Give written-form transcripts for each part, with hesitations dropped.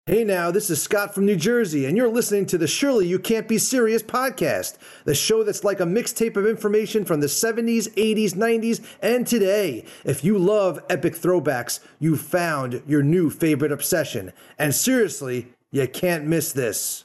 Hey now, this is Scott from New Jersey, and you're listening to the Surely You Can't Be Serious podcast, the show that's like a mixtape of information from the 70s, 80s, 90s, and today. If you love epic throwbacks, you've found your new favorite obsession. And seriously, you can't miss this.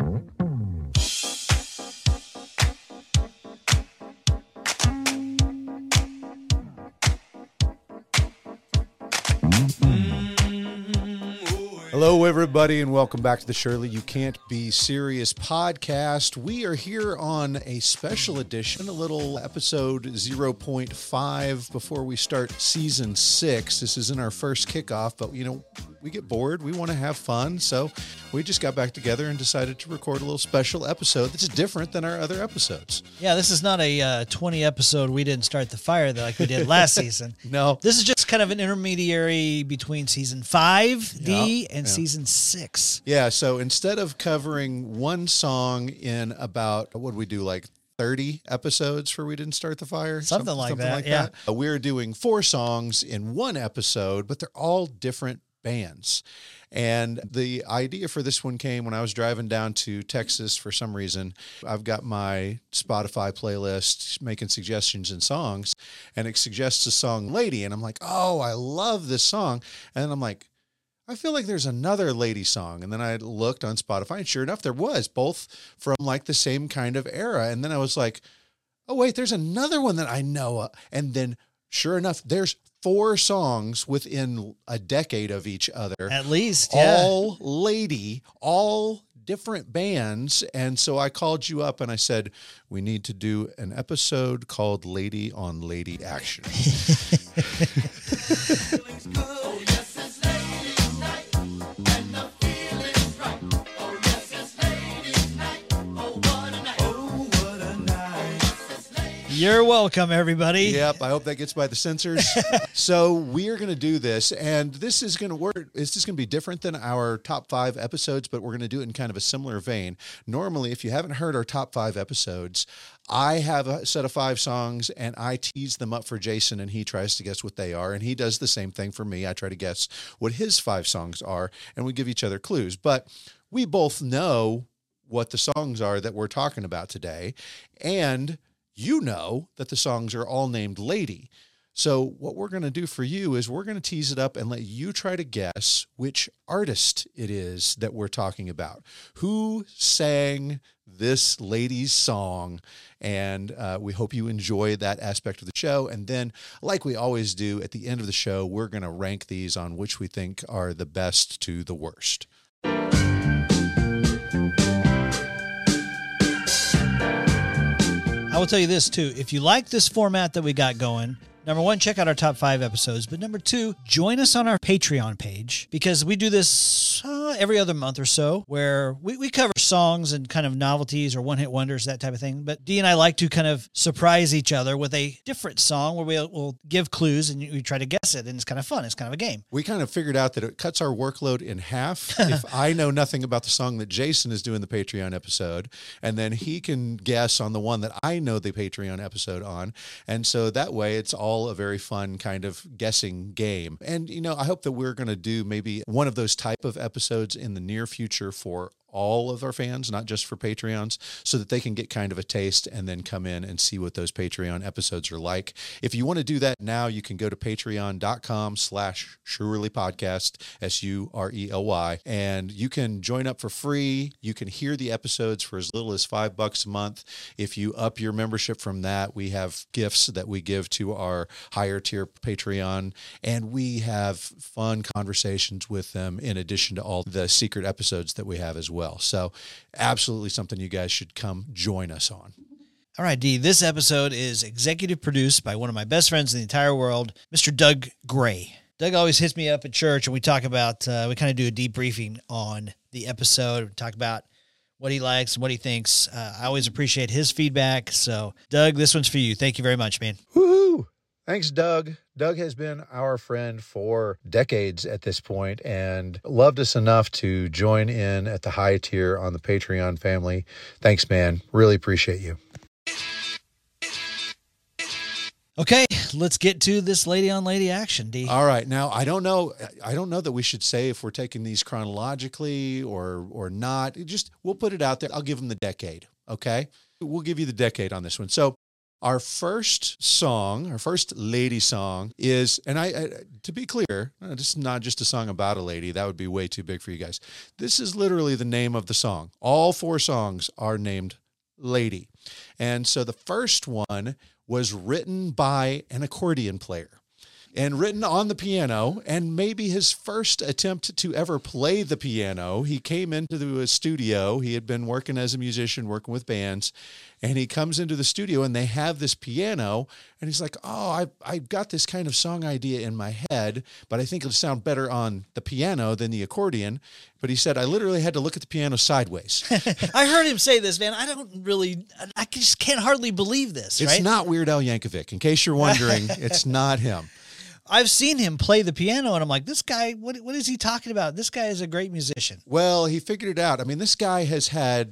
Hello, everybody, and welcome back to the Surely You Can't Be Serious podcast. We are here on a special edition, a little episode 0.5 before we start season 6. This isn't our first kickoff, but, we get bored. We want to have fun, so we just got back together and decided to record a little special episode that's different than our other episodes. Yeah, this is not a 20 episode We Didn't Start the Fire like we did last season. No. This is just kind of an intermediary between season 5D and season 6. Yeah, so instead of covering one song in about, what did we do, like 30 episodes for We Didn't Start the Fire? Something like that. We're doing 4 songs in one episode, but they're all different bands. And the idea for this one came when I was driving down to Texas for some reason. I've got my Spotify playlist making suggestions and songs, and it suggests the song Lady. And I'm like, oh, I love this song. And then I'm like, I feel like there's another Lady song. And then I looked on Spotify, and sure enough, there was, both from like the same kind of era. And then I was like, oh, wait, there's another one that I know of. And then sure enough, there's 4 songs within a decade of each other. At least, yeah. All Lady, all different bands. And so I called you up and I said, we need to do an episode called Lady on Lady Action. You're welcome, everybody. Yep, I hope that gets by the censors. So we are going to do this, and this is going to work. It's just going to be different than our top 5 episodes, but we're going to do it in kind of a similar vein. Normally, if you haven't heard our top 5 episodes, I have a set of 5 songs, and I tease them up for Jason, and he tries to guess what they are, and he does the same thing for me. I try to guess what his 5 songs are, and we give each other clues. But we both know what the songs are that we're talking about today, and you know that the songs are all named Lady. So what we're going to do for you is we're going to tease it up and let you try to guess which artist it is that we're talking about. Who sang this lady's song? And we hope you enjoy that aspect of the show. And then, like we always do at the end of the show, we're going to rank these on which we think are the best to the worst. I will tell you this, too. If you like this format that we got going, number 1, check out our top 5 episodes. But number 2, join us on our Patreon page, because we do this every other month or so, where we cover songs and kind of novelties or one-hit wonders, that type of thing. But Dee and I like to kind of surprise each other with a different song where we'll give clues and we try to guess it. And it's kind of fun. It's kind of a game. We kind of figured out that it cuts our workload in half if I know nothing about the song that Jason is doing the Patreon episode, and then he can guess on the one that I know the Patreon episode on. And so that way it's all a very fun kind of guessing game. And, I hope that we're going to do maybe one of those type of episodes in the near future for all of our fans, not just for Patreons, so that they can get kind of a taste and then come in and see what those Patreon episodes are like. If you want to do that now, you can go to patreon.com/surelypodcast, SURELY, and you can join up for free. You can hear the episodes for as little as $5 a month. If you up your membership from that, we have gifts that we give to our higher tier Patreon, and we have fun conversations with them in addition to all the secret episodes that we have as well. So absolutely something you guys should come join us on. All right, Dee, this episode is executive produced by one of my best friends in the entire world, Mr. Doug Gray. Doug always hits me up at church and we talk about, we kind of do a debriefing on the episode. We talk about what he likes and what he thinks. I always appreciate his feedback. So, Doug, this one's for you. Thank you very much, man. Woohoo! Thanks, Doug. Doug has been our friend for decades at this point and loved us enough to join in at the high tier on the Patreon family. Thanks, man. Really appreciate you. Okay, let's get to this lady on lady action, D. All right. Now, I don't know that we should say if we're taking these chronologically or not. We'll put it out there. I'll give them the decade. Okay. We'll give you the decade on this one. So our first lady song is, and to be clear, this is not just a song about a lady. That would be way too big for you guys. This is literally the name of the song. All 4 songs are named Lady. And so the first one was written by an accordion player and written on the piano, and maybe his first attempt to ever play the piano. He came into a studio. He had been working as a musician, working with bands, and he comes into the studio and they have this piano, and he's like, oh, I've got this kind of song idea in my head, but I think it'll sound better on the piano than the accordion. But he said, I literally had to look at the piano sideways. I heard him say this, man. I just can't hardly believe this. It's not Weird Al Yankovic. In case you're wondering, it's not him. I've seen him play the piano, and I'm like, this guy, what is he talking about? This guy is a great musician. Well, he figured it out. I mean, this guy has had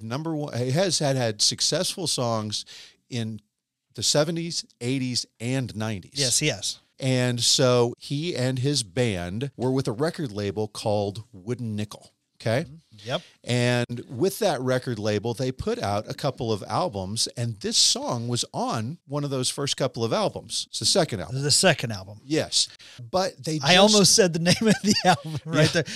had successful songs in the 70s, 80s, and 90s. Yes, he has. And so he and his band were with a record label called Wooden Nickel. Okay. Yep. And with that record label, they put out a couple of albums, and this song was on one of those first couple of albums. It's the second album. The second album. Yes. But I almost said the name of the album right there.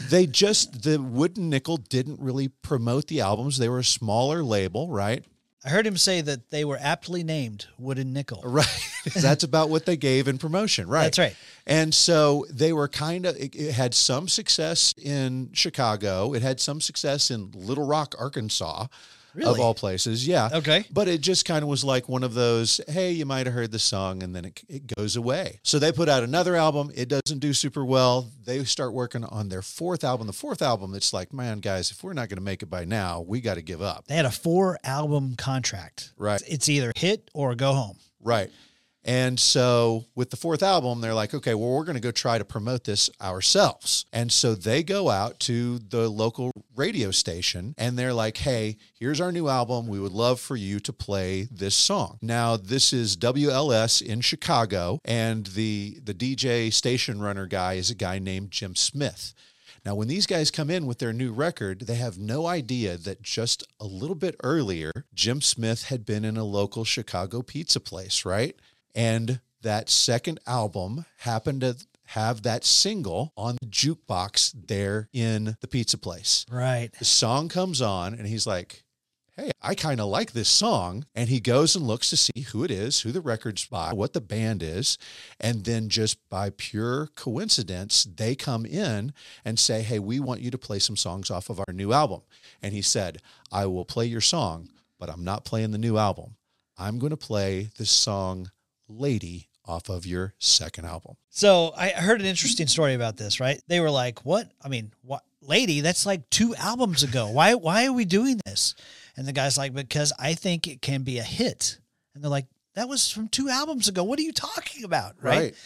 The Wooden Nickel didn't really promote the albums. They were a smaller label, right? I heard him say that they were aptly named Wooden Nickel. Right. That's about what they gave in promotion. Right. That's right. And so they were it had some success in Chicago. It had some success in Little Rock, Arkansas. Really? Of all places. Yeah. Okay. But it just kind of was like one of those, hey, you might have heard the song, and then it goes away. So they put out another album. It doesn't do super well. They start working on their 4th album. The 4th album, it's like, man, guys, if we're not going to make it by now, we got to give up. They had a 4-album contract. Right. It's either hit or go home. Right. And so with the 4th album, they're like, okay, well, we're going to go try to promote this ourselves. And so they go out to the local radio station and they're like, hey, here's our new album. We would love for you to play this song. Now, this is WLS in Chicago, and the DJ station runner guy is a guy named Jim Smith. Now, when these guys come in with their new record, they have no idea that just a little bit earlier, Jim Smith had been in a local Chicago pizza place, right? And that second album happened to have that single on the jukebox there in the pizza place. Right. The song comes on and he's like, hey, I kind of like this song. And he goes and looks to see who it is, who the record's by, what the band is. And then just by pure coincidence, they come in and say, hey, we want you to play some songs off of our new album. And he said, I will play your song, but I'm not playing the new album. I'm going to play this song Lady off of your second album. So I heard an interesting story about this, right? They were like, what? I mean, what? Lady, that's like 2 albums ago. Why are we doing this? And the guy's like, because I think it can be a hit. And they're like, that was from 2 albums ago. What are you talking about? Right.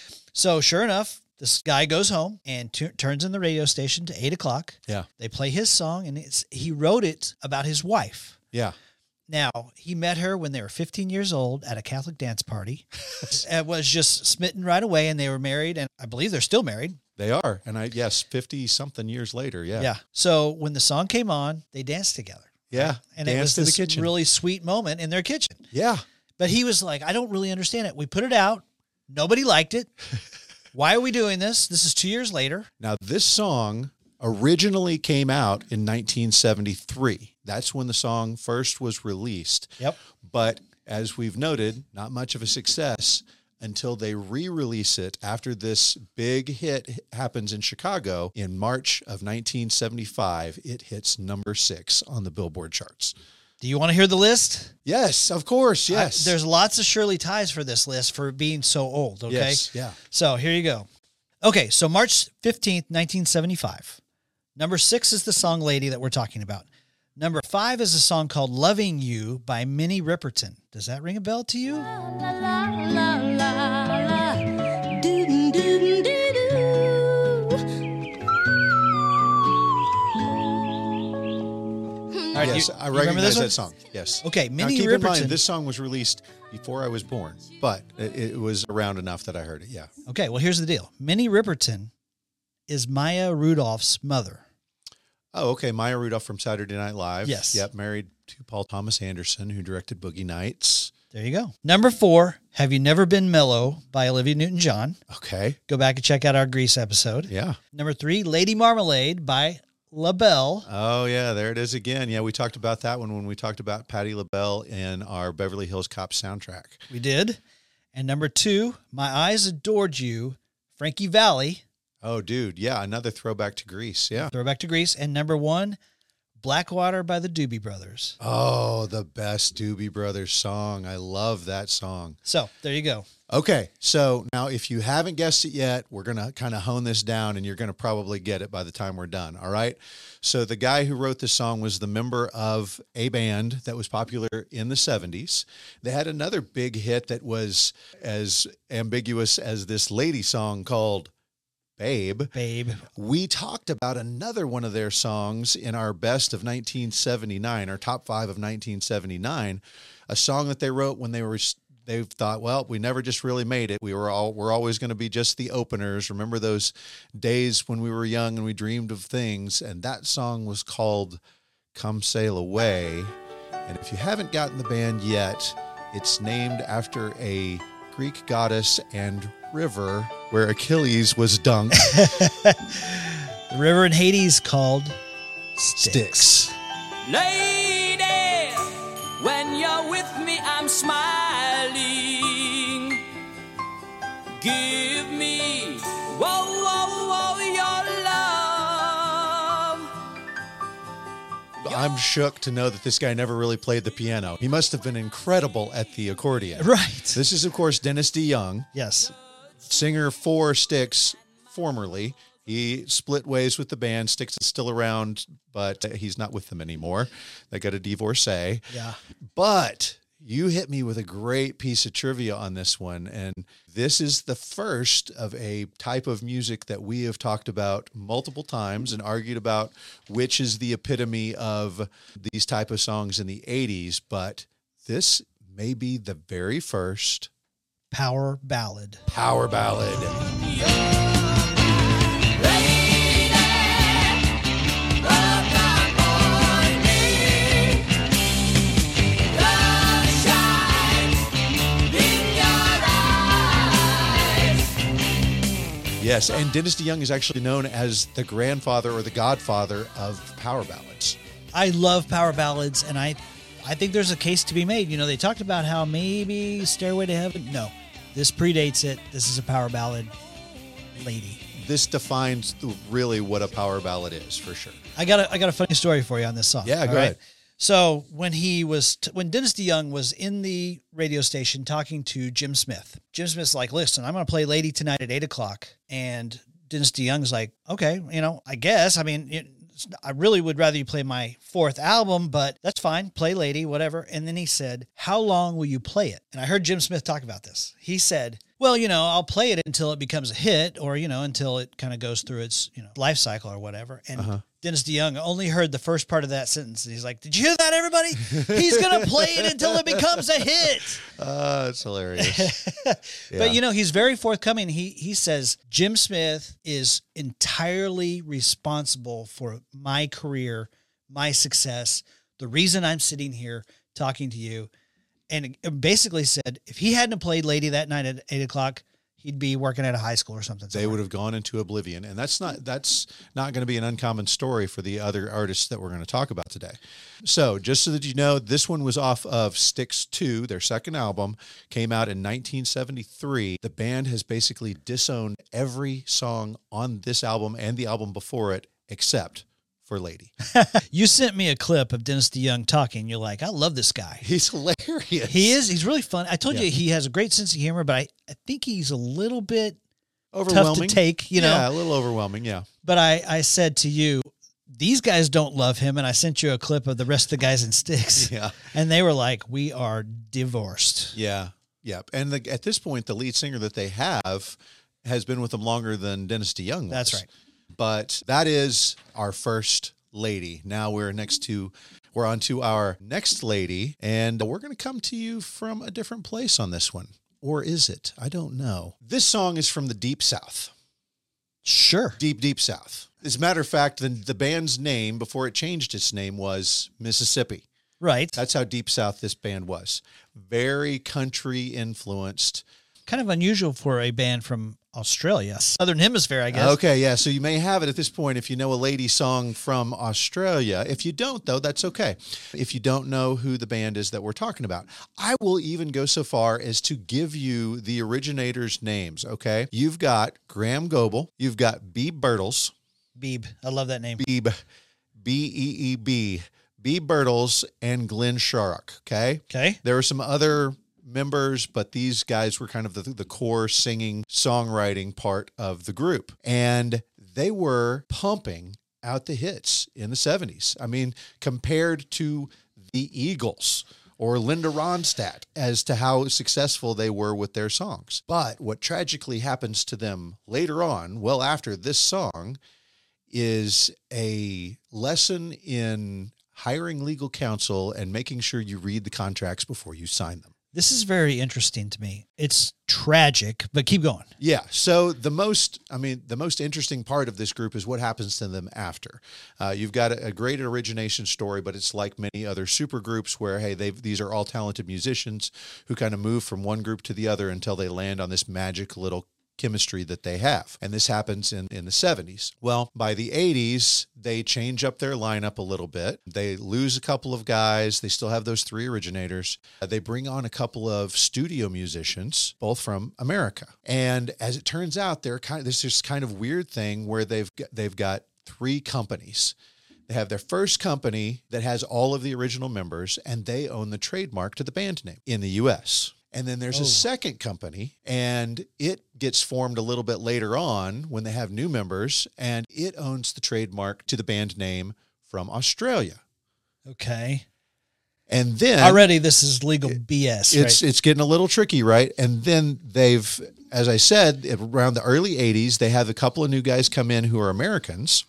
So sure enough, this guy goes home and turns in the radio station to 8:00. Yeah. They play his song, and he wrote it about his wife. Yeah. Now, he met her when they were 15 years old at a Catholic dance party. And was just smitten right away, and they were married, and I believe they're still married. They are. And 50-something years later, yeah. Yeah. So when the song came on, they danced together. Yeah. Right? And danced it was in the kitchen. Really sweet moment in their kitchen. Yeah. But he was like, I don't really understand it. We put it out. Nobody liked it. Why are we doing this? This is 2 years later. Now, this song originally came out in 1973. That's when the song first was released. Yep. But as we've noted, not much of a success until they re-release it after this big hit happens in Chicago in March of 1975. It hits number 6 on the Billboard charts. Do you want to hear the list? Yes, of course. Yes. There's lots of Shirley ties for this list for being so old. Okay. Yes. Yeah. So here you go. Okay. So March 15th, 1975. Number 6 is the song Lady that we're talking about. Number 5 is a song called Loving You by Minnie Riperton. Does that ring a bell to you? La, la, la, la, la. Doo, doo, doo, doo. All right, Yes, you I remember recognize this one? that song. Yes. Okay, Now Minnie keep in Riperton. mind, this song was released before I was born, but it was around enough that I heard it. Yeah. Okay, well, here's the deal. Minnie Riperton is Maya Rudolph's mother. Oh, okay. Maya Rudolph from Saturday Night Live. Yes. Yep. Married to Paul Thomas Anderson, who directed Boogie Nights. There you go. Number 4, Have You Never Been Mellow by Olivia Newton-John. Okay. Go back and check out our Grease episode. Yeah. Number 3, Lady Marmalade by LaBelle. Oh, yeah. There it is again. Yeah, we talked about that one when we talked about Patti LaBelle in our Beverly Hills Cop soundtrack. We did. And number 2, My Eyes Adored You, Frankie Valli. Oh, dude. Yeah. Another throwback to Grease. Yeah. Throwback to Grease. And number 1, Blackwater by the Doobie Brothers. Oh, the best Doobie Brothers song. I love that song. So there you go. Okay. So now if you haven't guessed it yet, we're going to kind of hone this down and you're going to probably get it by the time we're done. All right. So the guy who wrote this song was the member of a band that was popular in the 70s. They had another big hit that was as ambiguous as this lady song called Babe. We talked about another one of their songs in our best of 1979, our top 5 of 1979, a song that they wrote when they thought, well, we never just really made it. We're always going to be just the openers. Remember those days when we were young and we dreamed of things? And that song was called Come Sail Away. And if you haven't gotten the band yet, it's named after a Greek goddess and river where Achilles was dunked. The river in Hades called Styx. Lady, when you're with me, I'm smiling. Give me, whoa, whoa, whoa, your love. I'm shook to know that this guy never really played the piano. He must have been incredible at the accordion. Right. This is, of course, Dennis DeYoung, Yes. singer for Styx, formerly. He split ways with the band. Styx is still around, but he's not with them anymore. They got a divorcee. Yeah. But you hit me with a great piece of trivia on this one. And this is the first of a type of music that we have talked about multiple times and argued about which is the epitome of these type of songs in the 80s. But this may be the very first Power ballad. power ballad. Yes, and Dennis DeYoung is actually known as the grandfather or the godfather of power ballads. I love power ballads, and I think there's a case to be made. You know, they talked about how maybe Stairway to Heaven. No, this predates it. This is a power ballad, lady. This defines really what a power ballad is, for sure. I got a funny story for you on this song. Yeah, go all right? ahead. So when Dennis DeYoung was in the radio station talking to Jim Smith, Jim Smith's like, listen, I'm going to play Lady tonight at 8:00. And Dennis DeYoung's like, okay, I guess. I mean, I really would rather you play my 4th album, but that's fine. Play Lady, whatever. And then he said, how long will you play it? And I heard Jim Smith talk about this. He said, well, I'll play it until it becomes a hit or, until it kind of goes through its, life cycle or whatever. And Dennis DeYoung only heard the first part of that sentence. And he's like, did you hear that, everybody? He's going to play it until it becomes a hit. It's hilarious. But, he's very forthcoming. He says, Jim Smith is entirely responsible for my career, my success, the reason I'm sitting here talking to you. And it basically said, if he hadn't played Lady that night at 8:00, he'd be working at a high school or something. They would have gone into oblivion. And that's not going to be an uncommon story for the other artists that we're going to talk about today. So just so that you know, this one was off of Styx 2, their second album, came out in 1973. The band has basically disowned every song on this album and the album before it, except for Lady. You sent me a clip of Dennis DeYoung talking. You're like, I love this guy. He's hilarious. He is. He's really fun. I told you he has a great sense of humor, but I think he's a little bit tough to take, Yeah, a little overwhelming, yeah. But I said to you, these guys don't love him, and I sent you a clip of the rest of the guys in Styx. Yeah. And they were like, we are divorced. Yeah, yeah. And at this point, the lead singer that they have has been with them longer than Dennis DeYoung was. That's right. But that is our first lady. Now we're next to We're on to our next lady, and we're going to come to you from a different place on this one. Or is it? I don't know. This song is from the Deep South. Sure. Deep, Deep South. As a matter of fact, the band's name, before it changed its name, was Mississippi. Right. That's how Deep South this band was. Very country influenced. Kind of unusual for a band from Australia, Southern Hemisphere, I guess. Okay, yeah. So you may have it at this point if you know a lady song from Australia. If you don't, though, that's okay. If you don't know who the band is that we're talking about, I will even go so far as to give you the originators' names, okay? You've got Graham Goebel. You've got Beeb Birtles. Beeb. I love that name. Beeb. B-E-E-B. Beeb Birtles and Glenn Sharrock, okay? Okay. There were some other members, but these guys were kind of the core singing, songwriting part of the group. And they were pumping out the hits in the 70s. I mean, compared to the Eagles or Linda Ronstadt as to how successful they were with their songs. But what tragically happens to them later on, well after this song, is a lesson in hiring legal counsel and making sure you read the contracts before you sign them. This is very interesting to me. It's tragic, but keep going. Yeah. So the most interesting part of this group is what happens to them after. You've got a great origination story, but it's like many other super groups where, hey, these are all talented musicians who kind of move from one group to the other until they land on this magic little chemistry that they have. And this happens in the 70s. Well, by the 80s, they change up their lineup a little bit. They lose a couple of guys. They still have those three originators. They bring on a couple of studio musicians, both from America. And as it turns out, there's this kind of weird thing where they've got three companies. They have their first company that has all of the original members, and they own the trademark to the band name in the U.S. And then there's a second company, and it gets formed a little bit later on when they have new members, and it owns the trademark to the band name from Australia. Okay. And then Already this is legal BS, right? It's getting a little tricky, right? And then they've, as I said, around the early 80s, they have a couple of new guys come in who are Americans,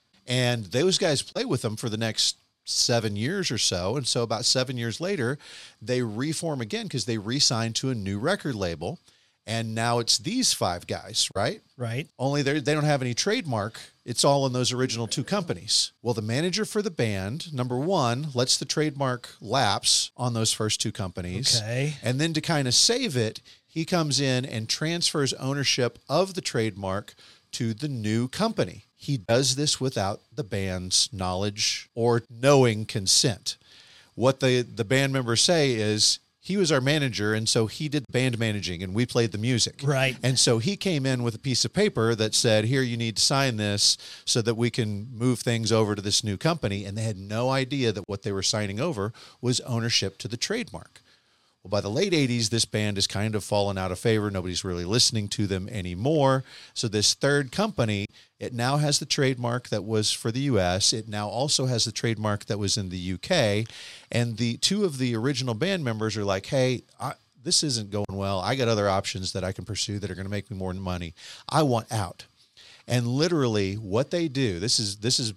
and those guys play with them for the next 7 years or so. And so about 7 years later, they reform again because they re-signed to a new record label. And now it's these five guys, right? Right. Only they don't have any trademark. It's all in those original two companies. Well, the manager for the band, number one, lets the trademark lapse on those first two companies. Okay. And then to kind of save it, he comes in and transfers ownership of the trademark to the new company. He does this without the band's knowledge or knowing consent. What the band members say is he was our manager, and so he did band managing, and we played the music. Right. And so he came in with a piece of paper that said, here, you need to sign this so that we can move things over to this new company. And they had no idea that what they were signing over was ownership to the trademark. Well, by the late 80s, this band has kind of fallen out of favor. Nobody's really listening to them anymore. So this third company, it now has the trademark that was for the U.S. It now also has the trademark that was in the U.K. And the two of the original band members are like, hey, this isn't going well. I got other options that I can pursue that are going to make me more money. I want out. And literally what they do, this is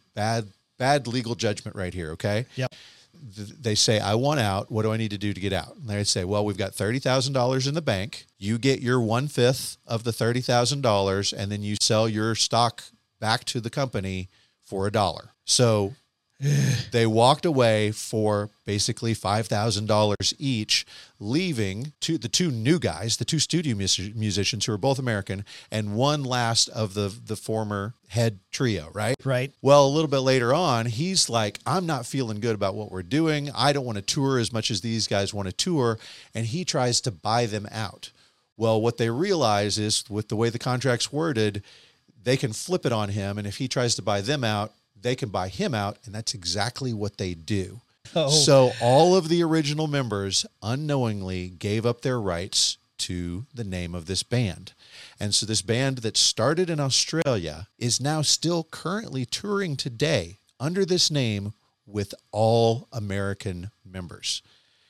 bad legal judgment right here, okay? Yep. They say, I want out. What do I need to do to get out? And they say, well, we've got $30,000 in the bank. You get your 1/5 of the $30,000, and then you sell your stock back to the company for $1. So they walked away for basically $5,000 each, leaving the two new guys, the two studio musicians who are both American, and one last of the former head trio, right? Right. Well, a little bit later on, he's like, I'm not feeling good about what we're doing. I don't want to tour as much as these guys want to tour. And he tries to buy them out. Well, what they realize is with the way the contract's worded, they can flip it on him. And if he tries to buy them out, they can buy him out. And that's exactly what they do. Oh. So all of the original members unknowingly gave up their rights to the name of this band. And so this band that started in Australia is now still currently touring today under this name with all American members.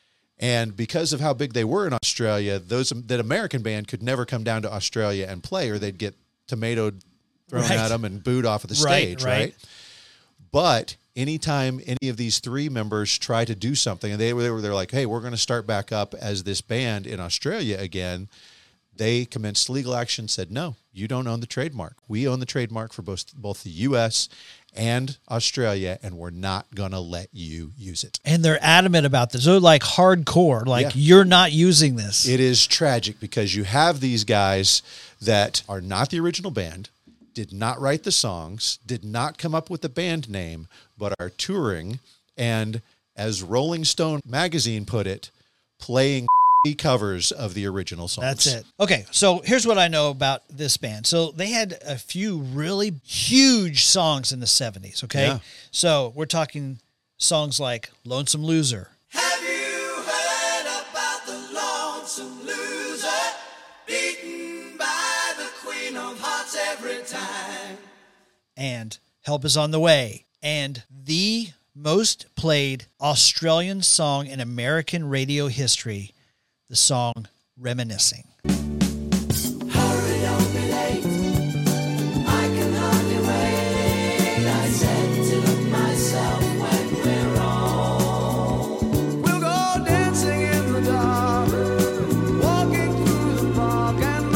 And because of how big they were in Australia, that American band could never come down to Australia and play, or they'd get tomatoed thrown Right. at them and booed off of the stage, right? But anytime any of these three members try to do something, and they're like, hey, we're going to start back up as this band in Australia again, they commenced legal action, said, no, you don't own the trademark. We own the trademark for both the U.S. and Australia, and we're not going to let you use it. And they're adamant about this. They're like hardcore, like Yeah. you're not using this. It is tragic because you have these guys that are not the original band, did not write the songs, did not come up with the band name, but are touring and, as Rolling Stone magazine put it, playing covers of the original songs. That's it. Okay, so here's what I know about this band. So they had a few really huge songs in the 70s, okay? Yeah. So we're talking songs like Lonesome Loser, Have you heard about the lonesome loser? Beaten by the queen of hearts every time. and Help Is On the Way, and the most played Australian song in American radio history, the song Reminiscing. Hurry, don't be late. I can hardly wait. I said to myself when we're home, we'll go dancing in the dark, walking through the park and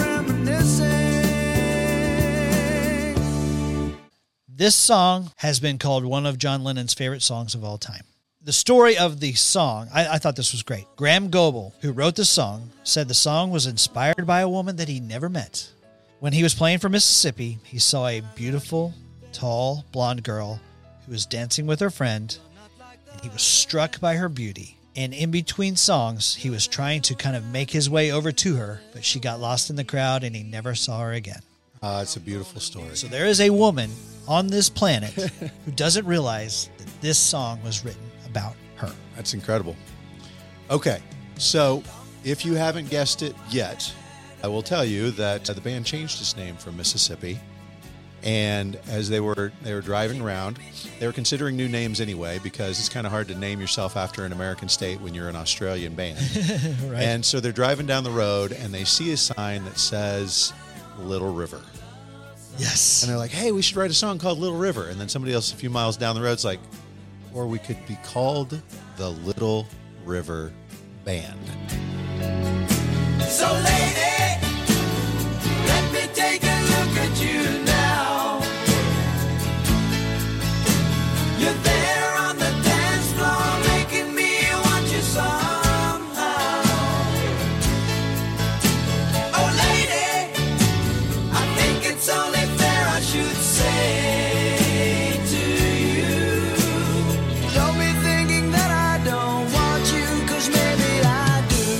reminiscing. This song has been called one of John Lennon's favorite songs of all time. The story of the song, I thought this was great. Graham Goble, who wrote the song, said the song was inspired by a woman that he never met. When he was playing for Mississippi, he saw a beautiful, tall, blonde girl who was dancing with her friend, and he was struck by her beauty. And in between songs, he was trying to kind of make his way over to her, but she got lost in the crowd and he never saw her again. It's a beautiful story. So there is a woman on this planet who doesn't realize that this song was written about her. That's incredible. Okay, so if you haven't guessed it yet, I will tell you that the band changed its name from Mississippi. And as they were driving around, they were considering new names anyway, because it's kind of hard to name yourself after an American state when you're an Australian band. Right. And so they're driving down the road and they see a sign that says Little River. Yes. And they're like, hey, we should write a song called Little River. And then somebody else a few miles down the road's like, or we could be called the Little River Band. So lady, let me take a look at you now. You're there on the dance floor making me want you somehow. Oh lady, I think it's only fair I should say to you, don't be thinking that I don't want you, 'cause maybe I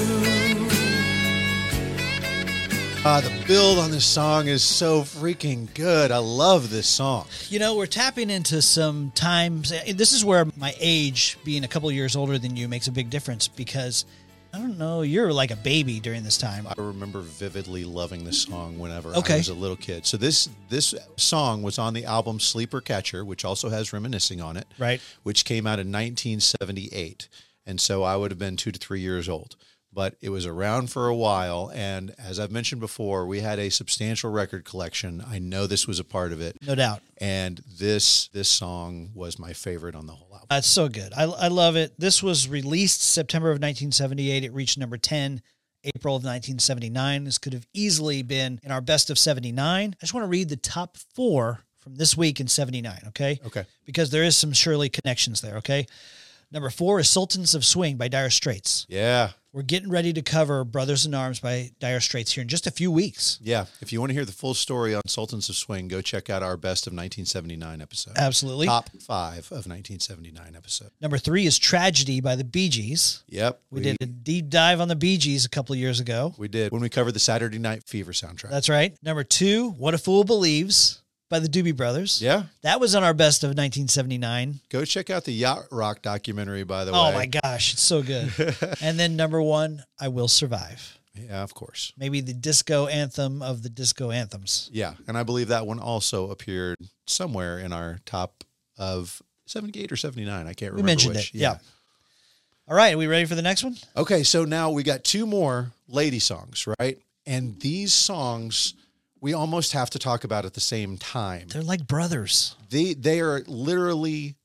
do. The build on this song is so freaking good. I love this song. You know, we're tapping into some times. This is where my age, being a couple years older than you, makes a big difference because, I don't know, you're like a baby during this time. I remember vividly loving this song whenever Okay. I was a little kid. So this song was on the album Sleeper Catcher, which also has Reminiscing on it, Right. which came out in 1978. And so I would have been 2 to 3 years old. But it was around for a while, and as I've mentioned before, we had a substantial record collection. I know this was a part of it. No doubt. And this song was my favorite on the whole album. That's so good. I love it. This was released September of 1978. It reached number 10, April of 1979. This could have easily been in our best of 79. I just want to read the top 4 from this week in 79, okay? Okay. Because there is some Shirley connections there, okay? Number 4 is Sultans of Swing by Dire Straits. Yeah. We're getting ready to cover Brothers in Arms by Dire Straits here in just a few weeks. Yeah. If you want to hear the full story on Sultans of Swing, go check out our best of 1979 episode. Absolutely. Top 5 of 1979 episode. Number 3 is Tragedy by the Bee Gees. Yep. We did a deep dive on the Bee Gees a couple of years ago. We did when we covered the Saturday Night Fever soundtrack. That's right. Number 2, What a Fool Believes by the Doobie Brothers. Yeah. That was on our best of 1979. Go check out the Yacht Rock documentary, by the way. Oh my gosh, it's so good. And then number 1, I Will Survive. Yeah, of course. Maybe the disco anthem of the disco anthems. Yeah. And I believe that one also appeared somewhere in our top of 78 or 79. I can't remember We mentioned which. it. Yeah. All right, are we ready for the next one? Okay, so now we got 2 more lady songs, right? And these songs we almost have to talk about at the same time. They're like brothers. They are literally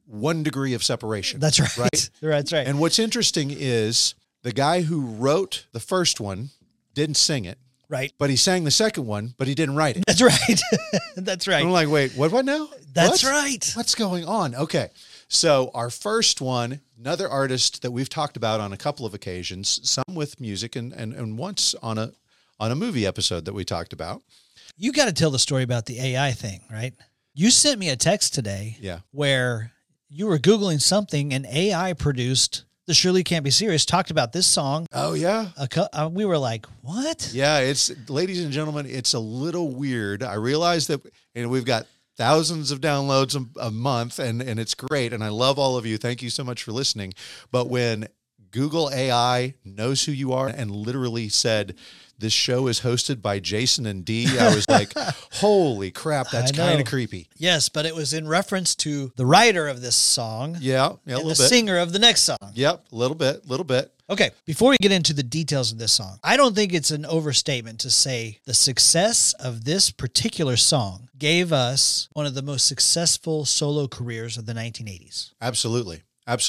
1 degree of separation. That's right. Right? That's right. And what's interesting is the guy who wrote the first one didn't sing it, right. but he sang the second one, but he didn't write it. That's right. That's right. I'm like, wait, what now? That's What? right. What's going on? Okay. So our first one, another artist that we've talked about on a couple of occasions, some with music and once on a movie episode that we talked about. You got to tell the story about the AI thing, right? You sent me a text today Yeah. where you were Googling something and AI produced the Surely Can't Be Serious, talked about this song. Oh yeah. We were like, what? Yeah, it's, ladies and gentlemen, it's a little weird. I realize that we've got thousands of downloads a month and it's great. And I love all of you. Thank you so much for listening. But when Google AI knows who you are and literally said, this show is hosted by Jason and Dee, I was like, holy crap, that's I know. kind of creepy. Yes, but it was in reference to the writer of this song Yeah, a and little the bit. singer of the next song. Yep, a little bit. Okay, before we get into the details of this song, I don't think it's an overstatement to say the success of this particular song gave us one of the most successful solo careers of the 1980s. Absolutely.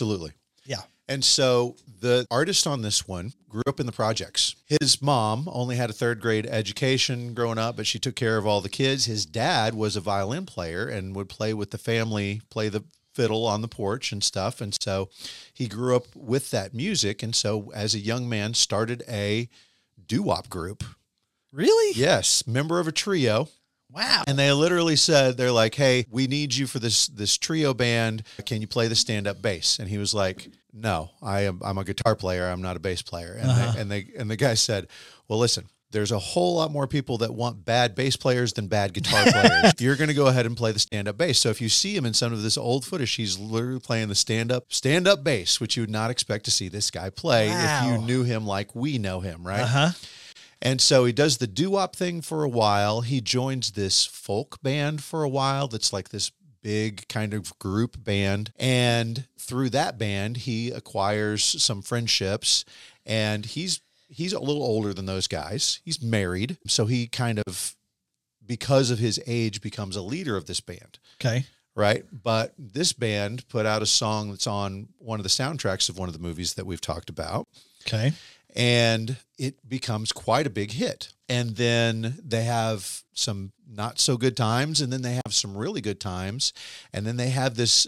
Yeah. And so the artist on this one grew up in the projects. His mom only had a 3rd grade education growing up, but she took care of all the kids. His dad was a violin player and would play with the family, play the fiddle on the porch and stuff. And so he grew up with that music. And so as a young man, started a doo-wop group. Really? Yes, member of a trio. Wow. And they literally said, they're like, hey, we need you for this trio band. Can you play the stand-up bass? And he was like, no, I'm a guitar player. I'm not a bass player. And and the guy said, well, listen, there's a whole lot more people that want bad bass players than bad guitar players. You're going to go ahead and play the stand-up bass. So if you see him in some of this old footage, he's literally playing the stand-up bass, which you would not expect to see this guy play if you Wow. knew him like we know him, right? Uh-huh. And so he does the doo-wop thing for a while. He joins this folk band for a while that's like this big kind of group band. And through that band, he acquires some friendships. And he's a little older than those guys. He's married. So he kind of, because of his age, becomes a leader of this band. Okay. Right. But this band put out a song that's on one of the soundtracks of one of the movies that we've talked about. Okay. And it becomes quite a big hit. And then they have some not so good times, and then they have some really good times. And then they have this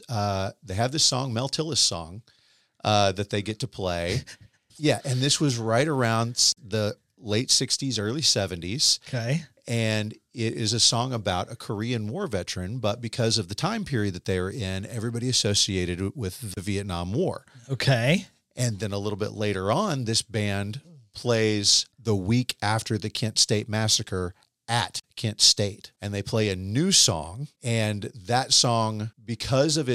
song, Mel Tillis song, that they get to play. Yeah. And this was right around the late 60s, early 70s. Okay. And it is a song about a Korean War veteran, but because of the time period that they were in, everybody associated it with the Vietnam War. Okay. And then a little bit later on, this band plays the week after the Kent State Massacre at Kent State. And they play a new song. And that song, because of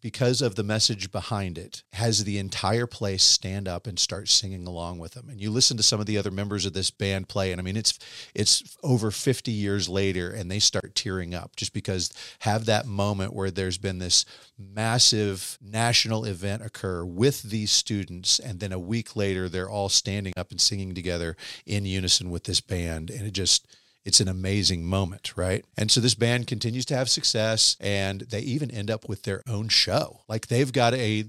the message behind it, has the entire place stand up and start singing along with them. And you listen to some of the other members of this band play, and I mean, it's over 50 years later, and they start tearing up just because have that moment where there's been this massive national event occur with these students. And then a week later, they're all standing up and singing together in unison with this band. And it's an amazing moment, right? And so this band continues to have success, and they even end up with their own show. Like they've got a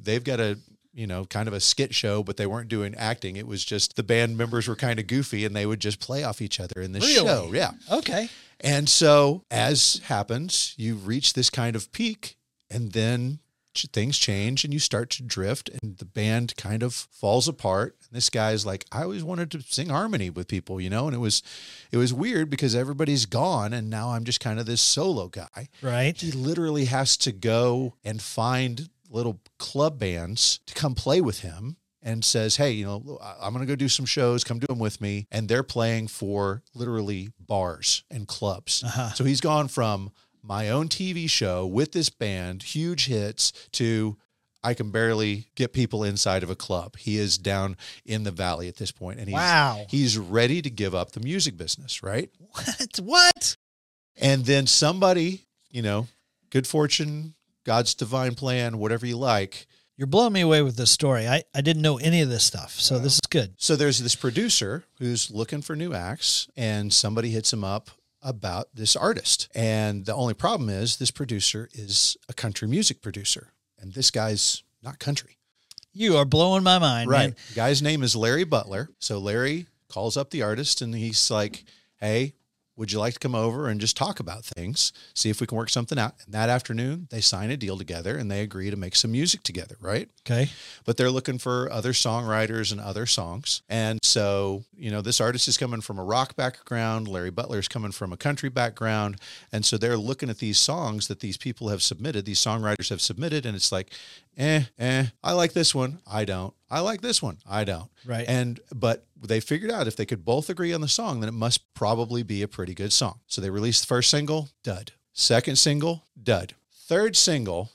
kind of a skit show, but they weren't doing acting. It was just the band members were kind of goofy, and they would just play off each other in this Really? show. Yeah. Okay. And so as happens, you reach this kind of peak, and then things change and you start to drift, and the band kind of falls apart. And this guy's like, I always wanted to sing harmony with people, and it was weird because everybody's gone, and now I'm just kind of this solo guy. Right. He literally has to go and find little club bands to come play with him, and says, hey, I'm going to go do some shows, come do them with me. And they're playing for literally bars and clubs. Uh-huh. So he's gone from my own TV show with this band, huge hits, to I can barely get people inside of a club. He is down in the valley at this point, and he's ready to give up the music business, right? What? And then somebody, good fortune, God's divine plan, whatever you like. You're blowing me away with this story. I didn't know any of this stuff, so this is good. So there's this producer who's looking for new acts, and somebody hits him up about this artist. And the only problem is this producer is a country music producer. And this guy's not country. You are blowing my mind, Right. man. The guy's name is Larry Butler. So Larry calls up the artist and he's like, hey, would you like to come over and just talk about things, see if we can work something out? And that afternoon, they sign a deal together and they agree to make some music together, right? Okay. But they're looking for other songwriters and other songs. And so, this artist is coming from a rock background. Larry Butler's coming from a country background. And so they're looking at these songs that these people have submitted, these songwriters have submitted. And it's like, I like this one. I don't. I like this one. I don't. Right. But they figured out if they could both agree on the song, then it must probably be a pretty good song. So they released the first single, dud. Second single, dud. Third single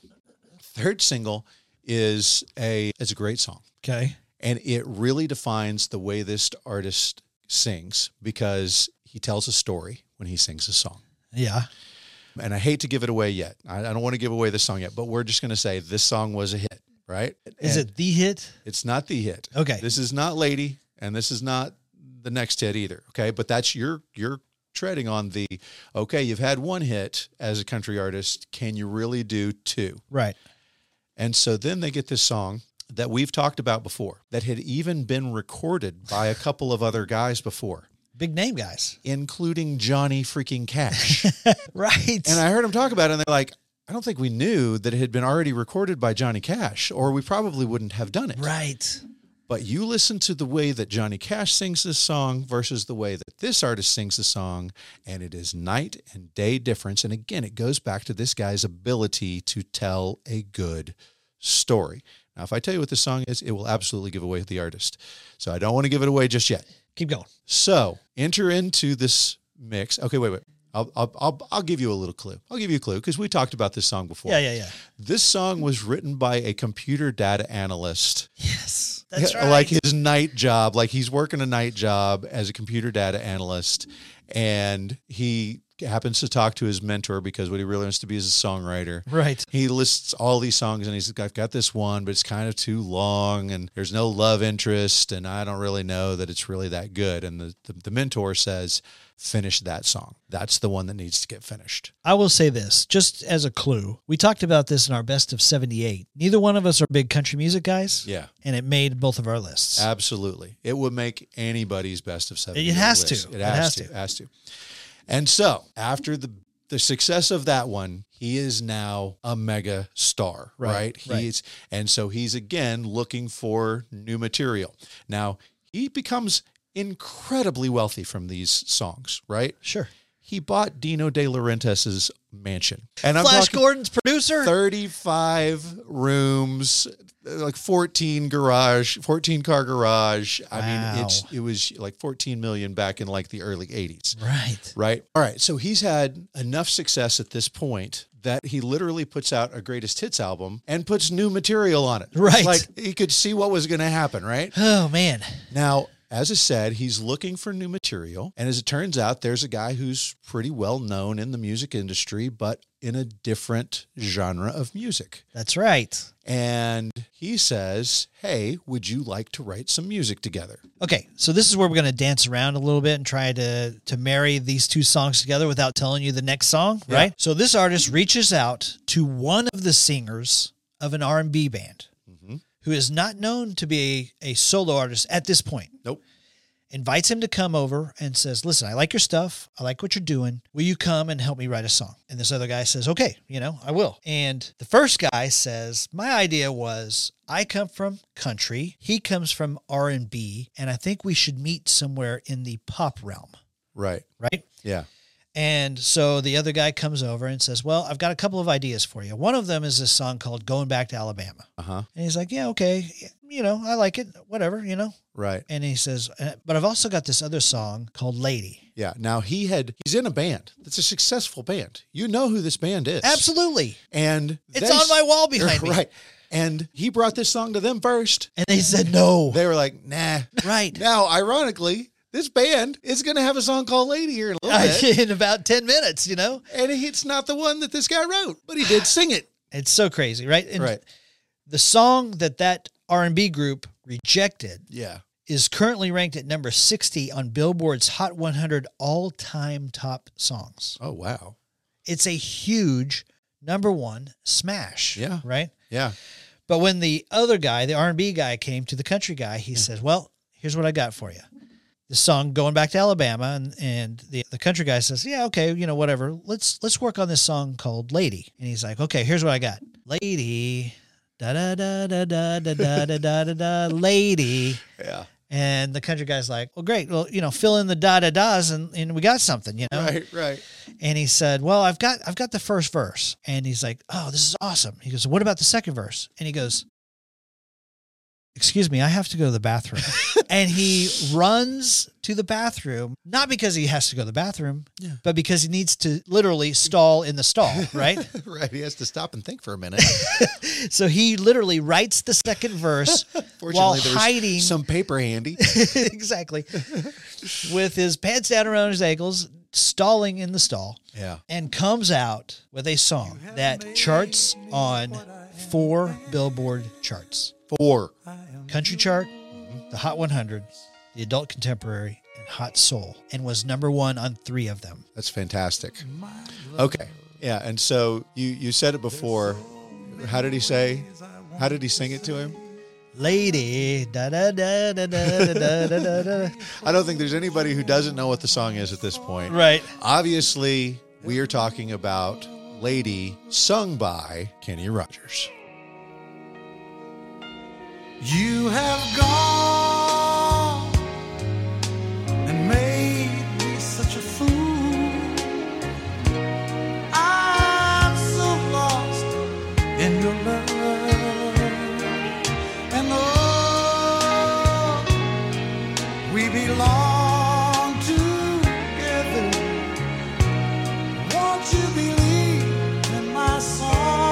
is it's a great song. Okay. And it really defines the way this artist sings because he tells a story when he sings a song. Yeah. And I hate to give it away yet. I don't want to give away the song yet, but we're just going to say this song was a hit, right? Is it the hit? It's not the hit. Okay. This is not Lady, and this is not the next hit either. Okay. But that's you're treading on you've had one hit as a country artist. Can you really do two? Right. And so then they get this song that we've talked about before that had even been recorded by a couple of other guys before, Big name guys. including Johnny freaking Cash. Right. And I heard them talk about it and they're like, I don't think we knew that it had been already recorded by Johnny Cash, or we probably wouldn't have done it. Right. But you listen to the way that Johnny Cash sings this song versus the way that this artist sings the song, and it is night and day difference. And again, it goes back to this guy's ability to tell a good story. Now, if I tell you what this song is, it will absolutely give away the artist. So I don't want to give it away just yet. Keep going. So enter into this mix. Okay, wait. I'll give you a little clue. I'll give you a clue because we talked about this song before. Yeah. This song was written by a computer data analyst. Yes. That's right. Like his night job, like he's working a night job as a computer data analyst, and he happens to talk to his mentor because what he really wants to be is a songwriter. Right. He lists all these songs and he's like, I've got this one, but it's kind of too long and there's no love interest and I don't really know that it's really that good. And the mentor says, finish that song. That's the one that needs to get finished. I will say this, just as a clue. We talked about this in our best of 78. Neither one of us are big country music guys. Yeah. And it made both of our lists. Absolutely. It would make anybody's best of 70. It has to. It has to. And so after the success of that one, he is now a mega star, right? He's again looking for new material. Now he becomes incredibly wealthy from these songs, right? Sure. He bought Dino De Laurentiis's mansion. And I'm Flash talking Gordon's producer? 35 rooms, like 14 car garage. I mean, it was like 14 million back in like the early 80s. Right. All right. So he's had enough success at this point that he literally puts out a greatest hits album and puts new material on it. Right. Like he could see what was going to happen, right? Oh, man. Now, as I said, he's looking for new material. And as it turns out, there's a guy who's pretty well known in the music industry, but in a different genre of music. That's right. And he says, hey, would you like to write some music together? Okay, so this is where we're going to dance around a little bit and try to marry these two songs together without telling you the next song, right? So this artist reaches out to one of the singers of an R&B band who is not known to be a solo artist at this point. Nope. Invites him to come over and says, listen, I like your stuff. I like what you're doing. Will you come and help me write a song? And this other guy says, okay, I will. And the first guy says, my idea was I come from country. He comes from R&B. And I think we should meet somewhere in the pop realm. Right. Right? Yeah. And so the other guy comes over and says, well, I've got a couple of ideas for you. One of them is this song called Going Back to Alabama. Uh-huh. And he's like, yeah, okay. I like it. Whatever, Right. And he says, but I've also got this other song called Lady. Yeah. Now he's in a band. It's a successful band. You know who this band is. Absolutely. And it's on my wall behind me. Right. And he brought this song to them first. And they said no. They were like, nah. Right. Now, ironically, this band is going to have a song called Lady here in a little bit. In about 10 minutes, And it's not the one that this guy wrote, but he did sing it. It's so crazy, right? And right. The song that R&B group rejected is currently ranked at number 60 on Billboard's Hot 100 all-time top songs. Oh, wow. It's a huge number one smash. Yeah. Right? Yeah. But when the other guy, the R&B guy, came to the country guy, he says, well, here's what I got for you. The song Going Back to Alabama, and the country guy says, yeah, okay, whatever. Let's work on this song called Lady. And he's like, okay, here's what I got. Lady, da da da da da da da da da da da, lady. Yeah. And the country guy's like, well, great. Well, fill in the da-da-das and we got something, Right. And he said, well, I've got the first verse. And he's like, oh, this is awesome. He goes, what about the second verse? And he goes, excuse me, I have to go to the bathroom. And he runs to the bathroom, not because he has to go to the bathroom, but because he needs to literally stall in the stall, right? Right. He has to stop and think for a minute. So he literally writes the second verse while Fortunately, there's hiding some paper handy. exactly, with his pants down around his ankles, stalling in the stall. Yeah. And comes out with a song that charts on 4 Billboard charts. 4. Country chart, the Hot 100, the Adult Contemporary, and Hot Soul, and was number 1 on 3 of them. That's fantastic. Okay. Yeah. And so you said it before. How did he say? How did he sing it to him? Lady, da da da da da da da da. I don't think there's anybody who doesn't know what the song is at this point. Right. Obviously, we are talking about Lady, sung by Kenny Rogers. You have gone and made me such a fool. I'm so lost in your love. And oh, we belong together. Won't you believe in my song?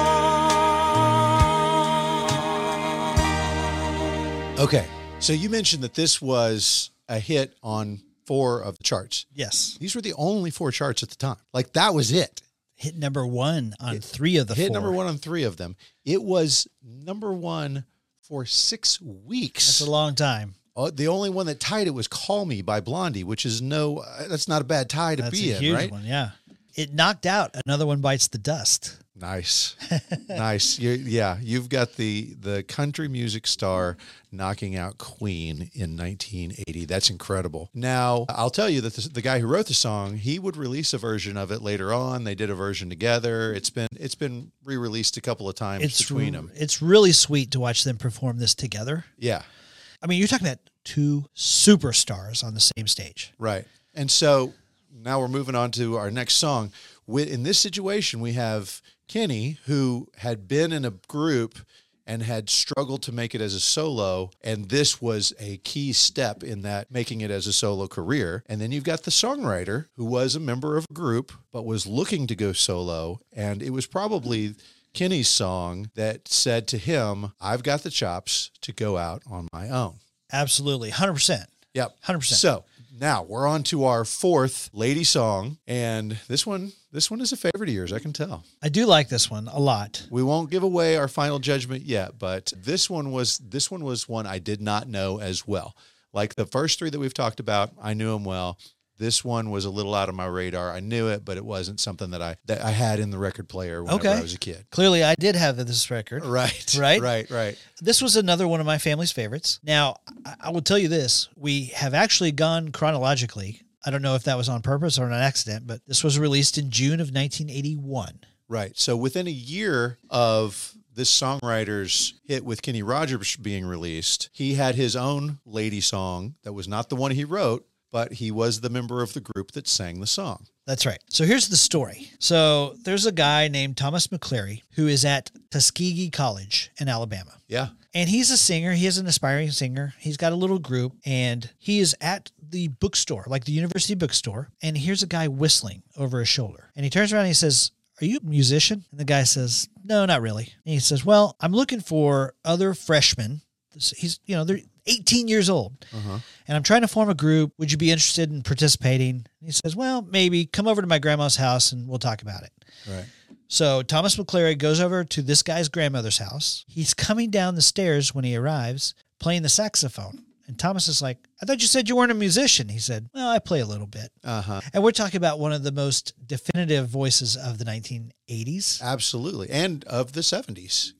Okay. So you mentioned that this was a hit on 4 of the charts. Yes. These were the only 4 charts at the time. Like, that was it. Hit number 1 on 3 of the 4. Hit number 1 on 3 of them. It was number 1 for 6 weeks. That's a long time. The only one that tied it was Call Me by Blondie, which is that's not a bad tie to That's be a in, huge right? one, yeah. It knocked out Another One Bites the Dust. Nice. Nice. You've got the country music star knocking out Queen in 1980. That's incredible. Now, I'll tell you that the guy who wrote the song, he would release a version of it later on. They did a version together. It's been re-released a couple of times between them. It's really sweet to watch them perform this together. Yeah. I mean, you're talking about 2 superstars on the same stage. Right. And so now we're moving on to our next song. In this situation, we have Kenny, who had been in a group and had struggled to make it as a solo, and this was a key step in that, making it as a solo career. And then you've got the songwriter, who was a member of a group, but was looking to go solo, and it was probably Kenny's song that said to him, I've got the chops to go out on my own. Absolutely. 100%. Yep. 100%. So now we're on to our 4th lady song, and this one is a favorite of yours, I can tell. I do like this one a lot. We won't give away our final judgment yet, but this one was one I did not know as well. Like the first 3 that we've talked about, I knew them well. This one was a little out of my radar. I knew it, but it wasn't something that I had in the record player whenever I was a kid. Clearly, I did have this record. Right. Right? Right. This was another one of my family's favorites. Now, I will tell you this. We have actually gone chronologically. I don't know if that was on purpose or an accident, but this was released in June of 1981. Right. So within a year of this songwriter's hit with Kenny Rogers being released, he had his own lady song that was not the one he wrote, but he was the member of the group that sang the song. That's right. So here's the story. So there's a guy named Thomas McCleary who is at Tuskegee College in Alabama. Yeah. And he's a singer. He is an aspiring singer. He's got a little group, and he is at the bookstore, like the university bookstore, and he hears a guy whistling over his shoulder. And he turns around and he says, are you a musician? And the guy says, no, not really. And he says, well, I'm looking for other freshmen. They're 18 years old. And I'm trying to form a group. Would you be interested in participating? And he says, well, maybe come over to my grandma's house and we'll talk about it. Right. So Thomas McCleary goes over to this guy's grandmother's house. He's coming down the stairs when he arrives, playing the saxophone. And Thomas is like, I thought you said you weren't a musician. He said, well, I play a little bit. And we're talking about one of the most definitive voices of the 1980s. Absolutely. And of the 70s.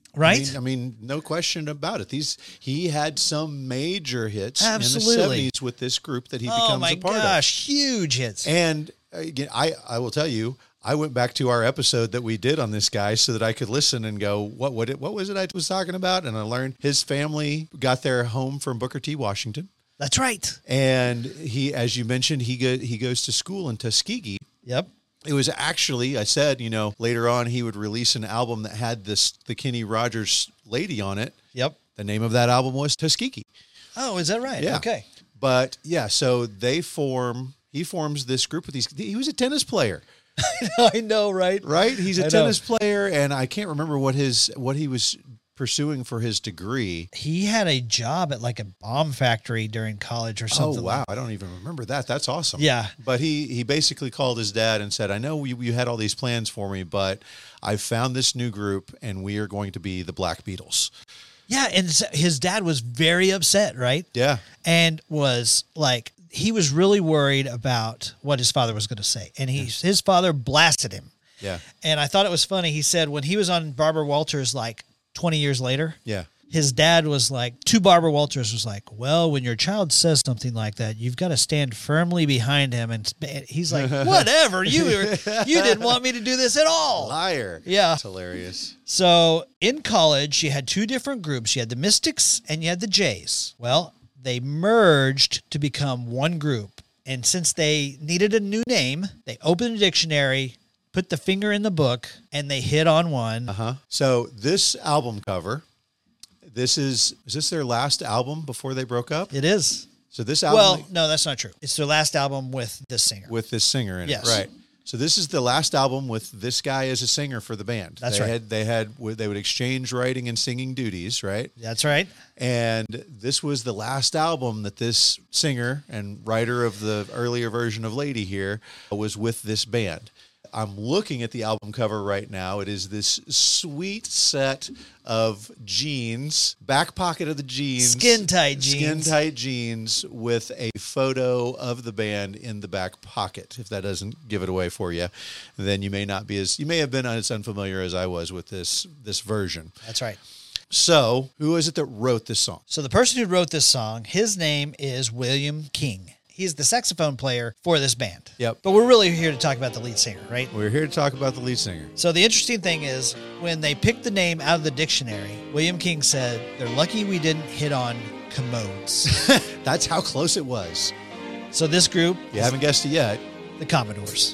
Right? I mean, no question about it. He had some major hits Absolutely. in the 70s with this group that he Oh becomes my a part gosh, huge hits. of. And again, I will tell you, I went back to our episode that we did on this guy so that I could listen and go, what was it I was talking about? And I learned his family got their home from Booker T, Washington. That's right. And he, as you mentioned, he goes to school in Tuskegee. Yep. It was actually, I said, later on he would release an album that had the Kenny Rogers lady on it. Yep. The name of that album was Tuskegee. Oh, is that right? Yeah. Okay. But yeah, so he forms this group with he was a tennis player, I know, right? right? He's I a know. tennis player, and I can't remember what he was pursuing for his degree. He had a job at like a bomb factory during college or something. Oh, wow. I don't even remember that. That's awesome. Yeah. But he basically called his dad and said, I know you had all these plans for me, but I found this new group and we are going to be the Black Beatles. Yeah, and his dad was very upset, right? Yeah. And was like, he was really worried about what his father was going to say. And his father blasted him. Yeah. And I thought it was funny. He said when he was on Barbara Walters, like 20 years later, Yeah. his dad was like, to Barbara Walters was like, well, when your child says something like that, you've got to stand firmly behind him. And he's like, whatever, you didn't want me to do this at all. Liar. Yeah. It's hilarious. So in college, you had two different groups. You had the Mystics and you had the Jays. Well, they merged to become one group. And since they needed a new name, they opened a dictionary, put the finger in the book, and they hit on one. Uh-huh. So this album cover, is this their last album before they broke up? It is. So this album Well, no, that's not true. It's their last album with this singer. with this singer in Yes. it, right? So this is the last album with this guy as a singer for the band. That's right. They would exchange writing and singing duties, right? That's right. And this was the last album that this singer and writer of the earlier version of Lady here was with this band. I'm looking at the album cover right now. It is this sweet set of jeans, back pocket of the jeans. Skin-tight jeans. Skin-tight jeans with a photo of the band in the back pocket. If that doesn't give it away for you, then you may have been as unfamiliar as I was with this version. That's right. So, who is it that wrote this song? So the person who wrote this song, his name is William King. He's the saxophone player for this band. Yep. But we're really here to talk about the lead singer, right? We're here to talk about the lead singer. So the interesting thing is when they picked the name out of the dictionary, William King said, they're lucky we didn't hit on commodes. That's how close it was. So this group, You haven't guessed it yet. the Commodores.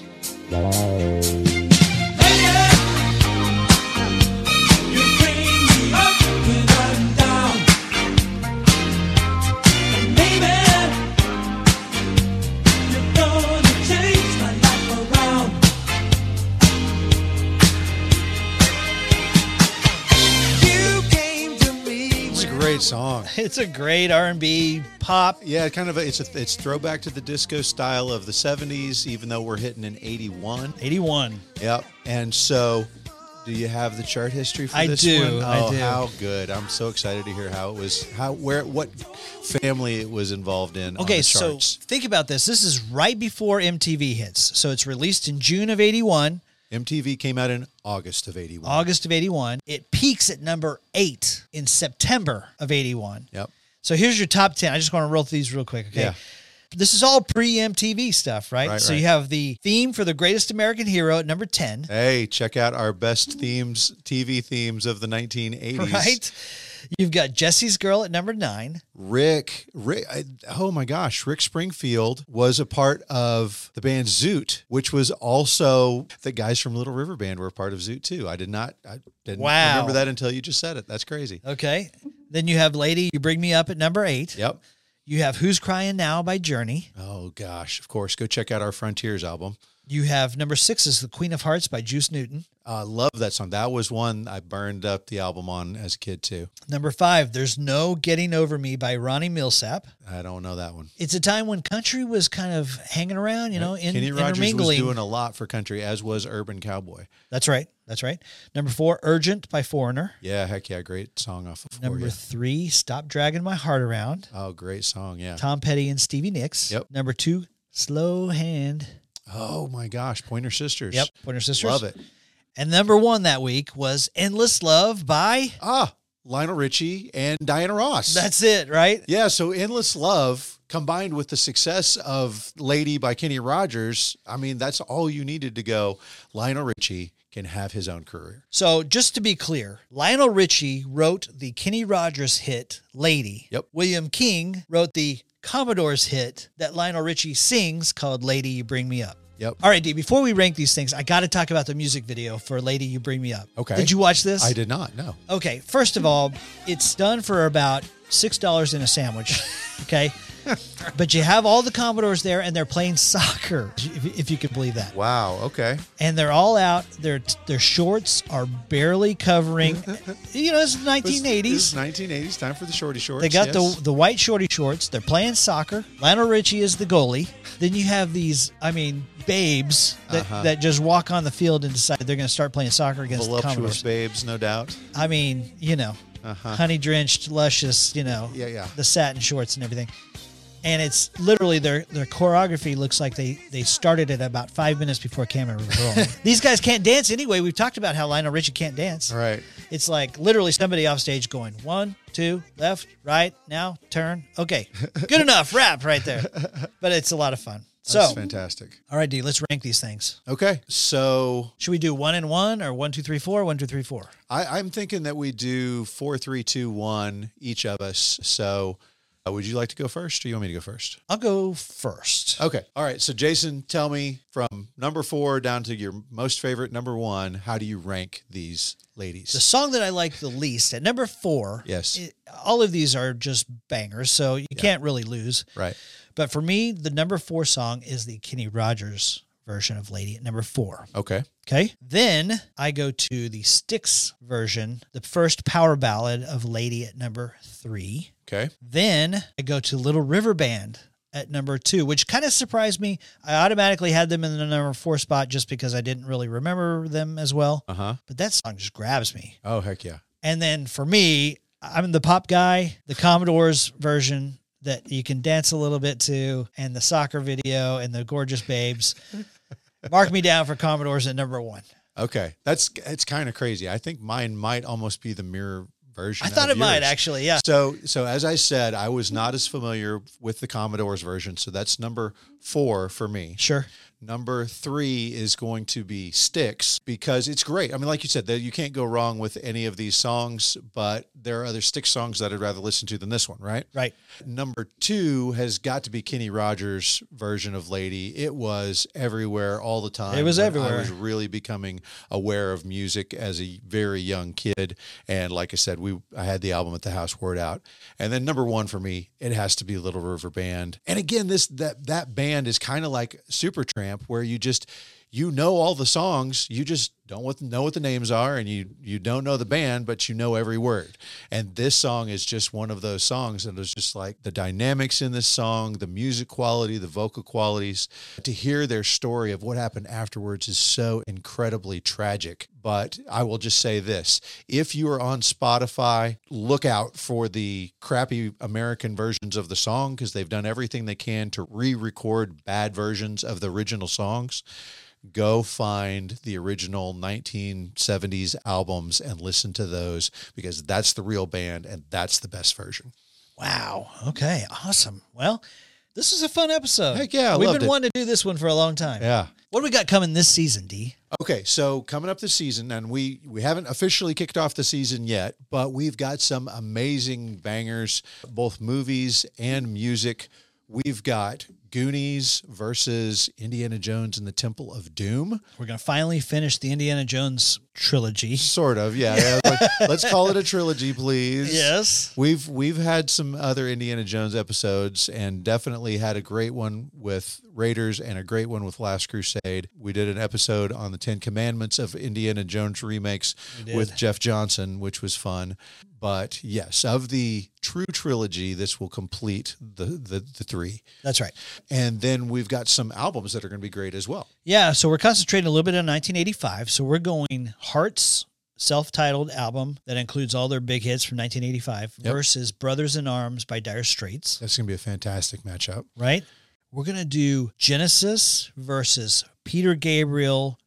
It's a great song. It's a great R&B pop. Yeah, kind of. It's throwback to the disco style of the 70s, even though we're hitting in 81. 81. Yep. And so, do you have the chart history for I this do, one? I Oh, do. how good! I'm so excited to hear what family it was involved in. on Okay, the so charts. think about this. This is right before MTV hits. So it's released in June of 81, MTV came out in August of 81. August of 81. It peaks at number 8 in September of 81. Yep. So here's your top 10. I just want to roll through these real quick, okay? Yeah. This is all pre-MTV stuff, right? Right, So right. you have the theme for The Greatest American Hero at number 10, Hey, check out our best TV themes of the 1980s. right? You've got Jesse's Girl at number 9. Rick, oh my gosh, Rick Springfield was a part of the band Zoot, which was also the guys from Little River Band were a part of Zoot too. I didn't Wow. remember that until you just said it. That's crazy. Okay. Then you have Lady, You Bring Me Up at number 8. Yep. You have Who's Crying Now by Journey. Oh gosh, of course. Go check out our Frontiers album. You have number 6 is The Queen of Hearts by Juice Newton. Love that song. That was one I burned up the album on as a kid too. Number 5, There's No Getting Over Me by Ronnie Millsap. I don't know that one. It's a time when country was kind of hanging around, Kenny Rogers was intermingling. doing a lot for country, as was Urban Cowboy. That's right. That's right. Number 4, Urgent by Foreigner. Yeah, heck yeah, great song off of Number 3, Stop Dragging My Heart Around. Oh, great song, yeah. Tom Petty and Stevie Nicks. Yep. Number 2, Slow Hand. Oh my gosh, Pointer Sisters. Yep. Pointer Sisters. Love it. And number 1 that week was Endless Love by... Lionel Richie and Diana Ross. That's it, right? Yeah, so Endless Love combined with the success of Lady by Kenny Rogers, I mean, that's all you needed to go. Lionel Richie can have his own career. So just to be clear, Lionel Richie wrote the Kenny Rogers hit Lady. Yep. William King wrote the Commodores hit that Lionel Richie sings called Lady, You Bring Me Up. Yep. All right, D, before we rank these things, I got to talk about the music video for Lady, You Bring Me Up. Okay. Did you watch this? I did not, no. Okay, first of all, it's done for about $6 in a sandwich, okay? But you have all the Commodores there, and they're playing soccer, if you can believe that. Wow, okay. And they're all out. Their shorts are barely covering. It's the 1980s. It's 1980s, time for the shorty shorts. They got yes. the white shorty shorts. They're playing soccer. Lionel Richie is the goalie. Then you have these, babes that just walk on the field and decide they're going to start playing soccer against the Commodores. Voluptuous babes, no doubt. Honey drenched, luscious, Yeah. the satin shorts and everything. And it's literally their choreography looks like they started it about 5 minutes before camera was rolling. These guys can't dance anyway. We've talked about how Lionel Richie can't dance. Right. It's like literally somebody off stage going 1, 2, left, right, now, turn. Okay, good enough. Rap right there. But it's a lot of fun. That's So, fantastic. all right, D, let's rank these things. Okay, so Should we do 1 and 1 or 1, 2, 3, 4? 1, 2, 3, 4. I'm thinking that we do 4, 3, 2, 1, each of us. So would you like to go first or you want me to go first? I'll go first. Okay. All right. So Jason, tell me from number 4 down to your most favorite number 1, how do you rank these ladies? The song that I like the least at number 4. Yes. All of these are just bangers, so you can't really lose. Right. But for me, the number 4 song is the Kenny Rogers version of Lady at number 4. Okay. Okay. Then I go to the Styx version, the first power ballad of Lady at number 3. Okay. Then I go to Little River Band at number 2, which kind of surprised me. I automatically had them in the number 4 spot just because I didn't really remember them as well. Uh-huh. But that song just grabs me. Oh, heck yeah. And then for me, I'm the pop guy, the Commodores version that you can dance a little bit to, and the soccer video and the gorgeous babes. Mark me down for Commodores at number 1. Okay. It's kind of crazy. I think mine might almost be the mirror version. I thought of it might yours. actually, yeah. So as I said, I was not as familiar with the Commodores version. So that's number 4 for me. Sure. Number 3 is going to be Styx because it's great. I mean, like you said, you can't go wrong with any of these songs, but there are other Styx songs that I'd rather listen to than this one, right? Right. Number 2 has got to be Kenny Rogers' version of Lady. It was everywhere all the time. It was when everywhere. I was really becoming aware of music as a very young kid. And like I said, I had the album at the house, wore it out. And then number 1 for me, it has to be Little River Band. And again, that band is kind of like Supertramp, where you know all the songs, you just don't know what the names are, and you don't know the band, but you know every word. And this song is just one of those songs, and it's just like the dynamics in this song, the music quality, the vocal qualities. To hear their story of what happened afterwards is so incredibly tragic. But I will just say this: if you are on Spotify, look out for the crappy American versions of the song, because they've done everything they can to re-record bad versions of the original songs. Go find the original 1970s albums and listen to those, because that's the real band and that's the best version. Wow. Okay. Awesome. Well, this is a fun episode. Heck yeah, I We've loved been it. wanting to do this one for a long time. Yeah. What do we got coming this season, D? Okay, so coming up this season, and we haven't officially kicked off the season yet, but we've got some amazing bangers, both movies and music. We've got Goonies versus Indiana Jones and the Temple of Doom. We're going to finally finish the Indiana Jones trilogy. Sort of, yeah. Let's call it a trilogy, please. Yes. We've had some other Indiana Jones episodes, and definitely had a great one with Raiders and a great one with Last Crusade. We did an episode on the 10 Commandments of Indiana Jones remakes with Jeff Johnson, which was fun. But yes, of the true trilogy, this will complete the 3. That's right. And then we've got some albums that are going to be great as well. Yeah, so we're concentrating a little bit on 1985. So we're going Heart's self-titled album that includes all their big hits from 1985 versus Brothers in Arms by Dire Straits. That's going to be a fantastic matchup. Right? We're going to do Genesis versus Peter Gabriel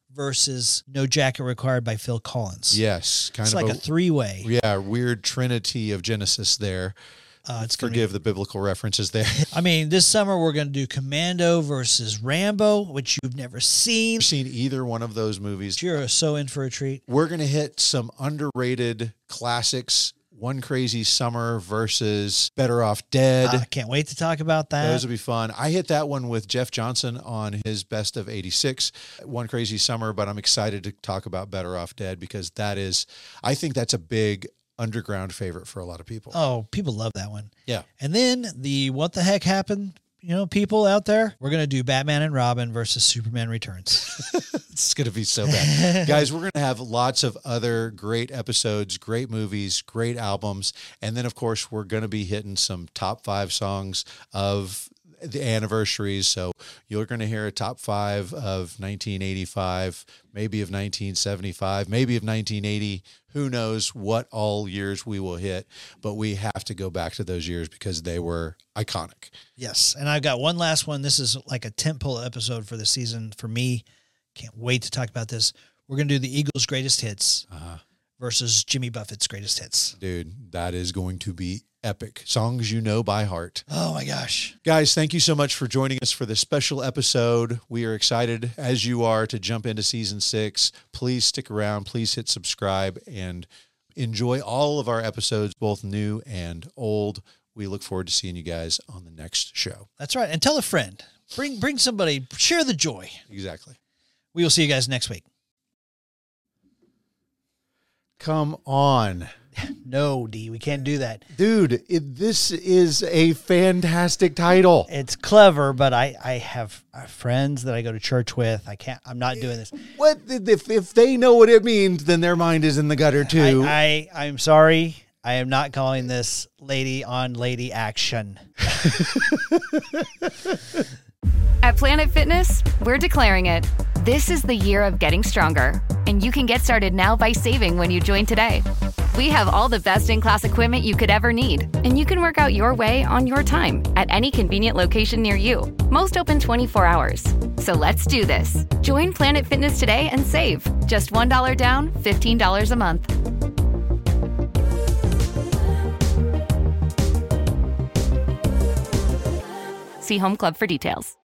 versus No Jacket Required by Phil Collins. Yes, kind It's of like a three-way. yeah, weird trinity of Genesis there. It's gonna Forgive the biblical references there. I mean, this summer we're going to do Commando versus Rambo, which you've never seen. I've seen either one of those movies. You're so in for a treat. We're going to hit some underrated classics. One Crazy Summer versus Better Off Dead. I can't wait to talk about that. Those will be fun. I hit that one with Jeff Johnson on his Best of 86, One Crazy Summer, but I'm excited to talk about Better Off Dead because I think that's a big underground favorite for a lot of people. Oh, people love that one. Yeah. And then the What the Heck Happened, people out there, we're going to do Batman and Robin versus Superman Returns. It's going to be so bad. Guys, we're going to have lots of other great episodes, great movies, great albums. And then, of course, we're going to be hitting some top 5 songs of the anniversaries. So you're going to hear a top 5 of 1985, maybe of 1975, maybe of 1980. Who knows what all years we will hit, but we have to go back to those years because they were iconic. Yes. And I've got one last one. This is like a tentpole episode for the season for me. Can't wait to talk about this. We're going to do the Eagles' greatest hits versus Jimmy Buffett's greatest hits. Dude, that is going to be epic. Songs you know by heart. Oh my gosh. Guys, thank you so much for joining us for this special episode. We are excited, as you are, to jump into season 6. Please stick around. Please hit subscribe and enjoy all of our episodes, both new and old. We look forward to seeing you guys on the next show. That's right. And tell a friend. Bring somebody. Share the joy. Exactly. We will see you guys next week. Come on. No, D, we can't do that. Dude, this is a fantastic title. It's clever, but I have friends that I go to church with. I'm not doing this. What if they know what it means, then their mind is in the gutter too. I'm sorry. I am not calling this lady on lady action. At Planet Fitness, we're declaring it. This is the year of getting stronger, and you can get started now by saving when you join today. We have all the best-in-class equipment you could ever need, and you can work out your way on your time at any convenient location near you. Most open 24 hours. So let's do this. Join Planet Fitness today and save. Just $1 down, $15 a month. See Home Club for details.